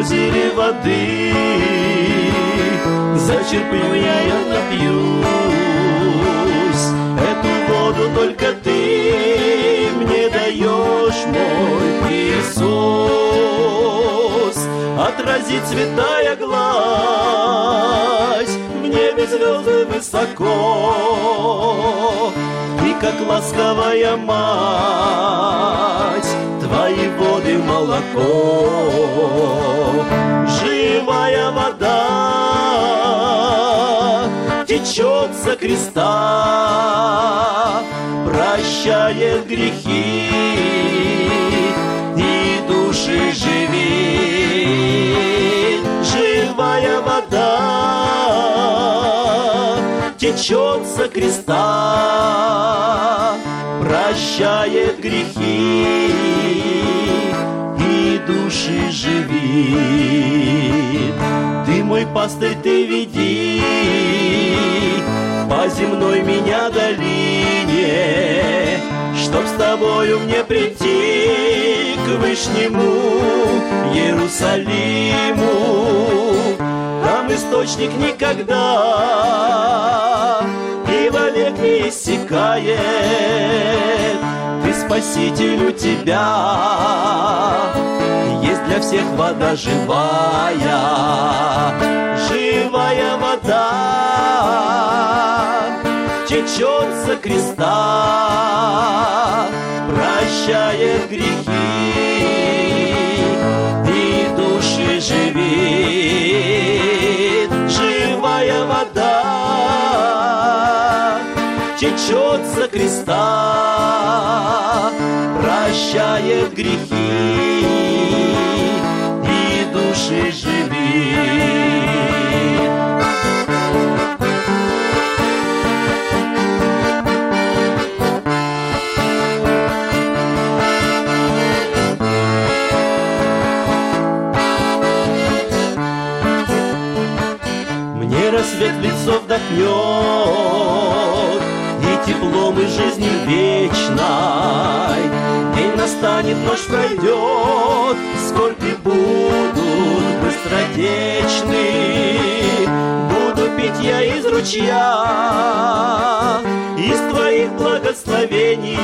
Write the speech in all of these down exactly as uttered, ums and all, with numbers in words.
озере воды, зачерплю я и напьюсь. Эту воду только Ты мне даешь, мой Иисус. Отразит святая гладь, в небе звезды высоко, и как ласковая мать Твои воды молоко. Живая вода течет со креста, прощает грехи и души живит. Живая вода течет со креста, прощает грехи и души живит. Ты мой пастырь, Ты веди по земной меня долине, чтоб с Тобою мне прийти к вышнему Иерусалиму. Там источник никогда и вовек не иссякает. Ты, Спаситель, у Тебя есть для всех вода живая. Живая вода течет со креста, прощает грехи и души живит. Живая вода течет со креста, прощает грехи и души живит. Рассвет в лицо вдохнет, и теплом и жизнью вечной. День настанет, ночь пройдет, скорби будут быстротечны. Буду пить я из ручья, из Твоих благословений.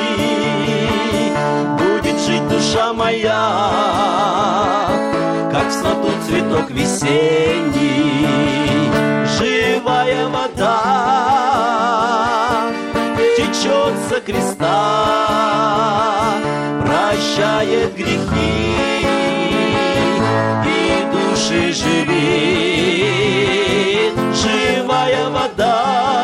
Будет жить душа моя, как в саду цветок весенний. Живая вода течет со креста, прощает грехи и души живит. Живая вода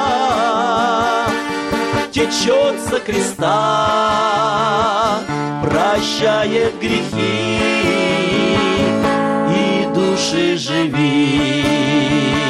течет со креста, прощает грехи и души живит.